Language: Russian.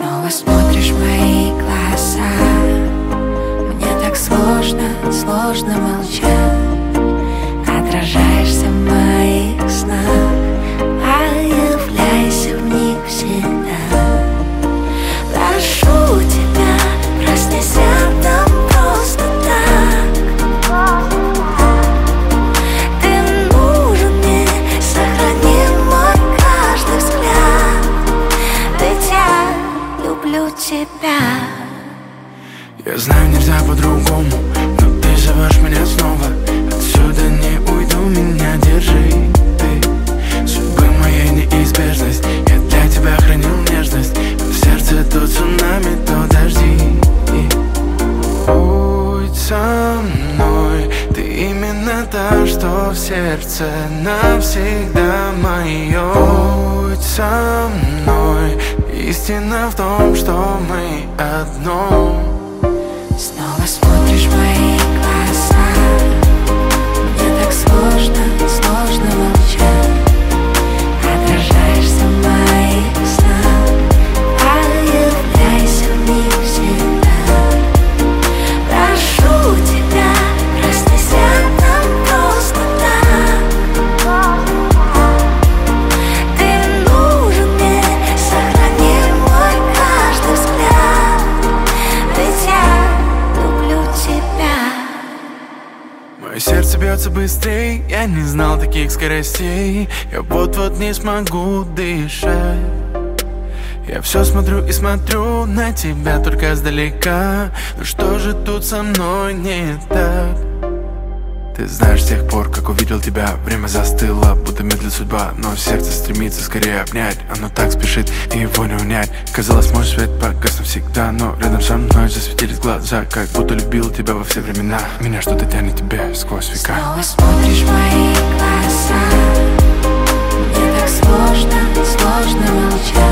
Снова смотришь в мои глаза. Мне так сложно, сложно молчать. Отражаешься в моих снах, появляйся в них всегда. Прошу тебя, проснись рядом просто так. Ты нужен мне, сохрани мой каждый взгляд. Ведь я люблю тебя. Я знаю, нельзя по-другому, но ты зовешь меня снова. Отсюда не уйду, меня держи ты. Судьбы моей неизбежность, я для тебя хранил нежность. В сердце то цунами, то дожди. Будь со мной, ты именно та, что в сердце навсегда мое. Будь со мной, истина в том, что мы одно. Снова смотришь в мои глаза. Мне так сложно, сложно молчать. Отражаешься в моих снах, появляйся в них всегда. Прошу тебя, проснись рядом просто так. Ты нужен мне, сохрани мой каждый взгляд. Ведь я люблю тебя. Мое сердце бьется быстрей, я не знал таких скоростей. Я вот-вот не смогу дышать. Я все смотрю и смотрю на тебя только издалека. Но что же тут со мной не так? Ты знаешь, с тех пор, как увидел тебя, время застыло, будто медлит судьба. Но сердце стремится скорее обнять, оно так спешит, и его не унять. Казалось, мой свет погас навсегда, но рядом со мной засветились глаза, как будто любил тебя во все времена. Меня что-то тянет тебе сквозь века. Снова смотришь в мои глаза. Мне так сложно, сложно молчать.